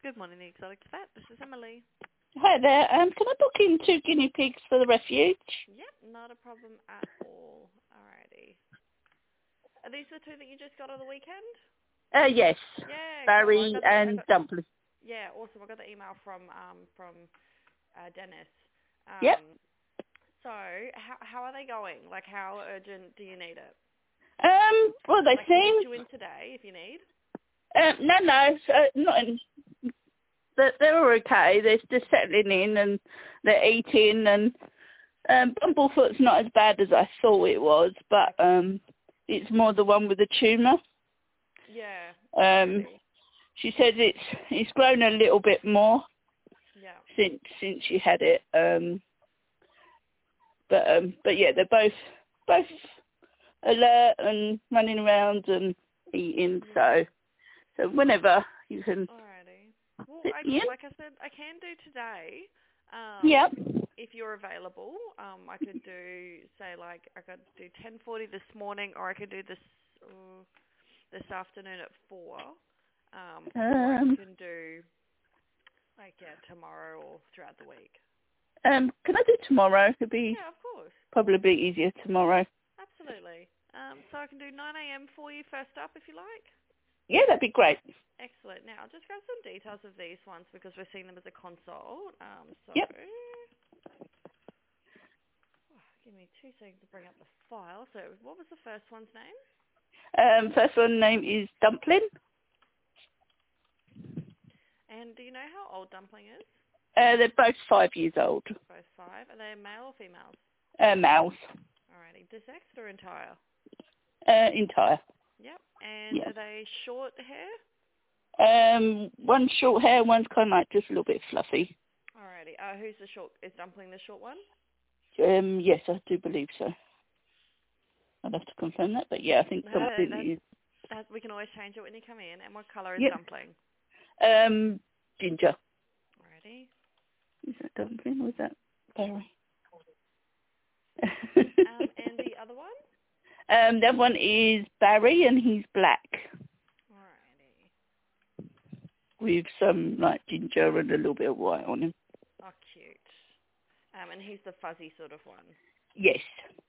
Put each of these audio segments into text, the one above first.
Good morning, the Exotic Vet. This is Emily. Hi there. Can I book in 2 guinea pigs for the refuge? Yep, not a problem at all. Alrighty. Are these the two that you just got on the weekend? Yes. Yeah, cool. Barry and Dumpling. Yeah, awesome. I got the email from Dennis. Yep. So how are they going? Like, how urgent do you need it? Well, they I can seem... get you in today if you need. No, not in... They're okay. They're just settling in and they're eating and Bumblefoot's not as bad as I thought it was, but it's more the one with the tumour. Yeah. She says it's grown a little bit more since she had it. But yeah, they're both alert and running around and eating. So whenever you can. Alrighty. Well, Yeah. like I said, I can do today. Yep. If you're available, I could do, say, like, I could do 10:40 this morning, or I could do this afternoon at 4. Or I can do, like, tomorrow or throughout the week. Can I do tomorrow? It'd be Yeah, of course. probably a bit easier tomorrow. Absolutely. So I can do 9 a.m. for you first up, if you like. Yeah, that'd be great. Excellent. Now, I'll just grab some details of these ones because we're seeing them as a consult. Yep. Give me 2 seconds to bring up the file. So what was the first one's name? First one name is Dumpling. And do you know how old Dumpling is? They're both 5 years old. Both 5. Are they male or females? Males. Alrighty. Dissect or entire? Entire. Yep. And are they short hair? One's short hair, one's kind of like just a little bit fluffy. Alrighty. Who's the short? Is Dumpling the short one? Yes, I do believe so. I'd have to confirm that, but yeah, I think Dumpling is. We can always change it when you come in. And what colour is Yep. Dumpling? Ginger. Alrighty. Is that Dumpling or is that Barry? And the other one? The other one is Barry, and he's black. Alrighty. With some like ginger and a little bit of white on him. Oh, cute. And he's the fuzzy sort of one. Yes.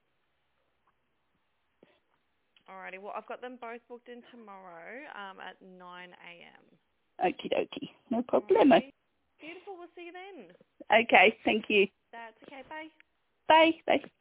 Alrighty. Well, I've got them both booked in tomorrow at 9 a.m. Okie dokie. No problem. Alrighty. Beautiful. We'll see you then. Okay. Thank you. That's okay. Bye. Bye. Bye.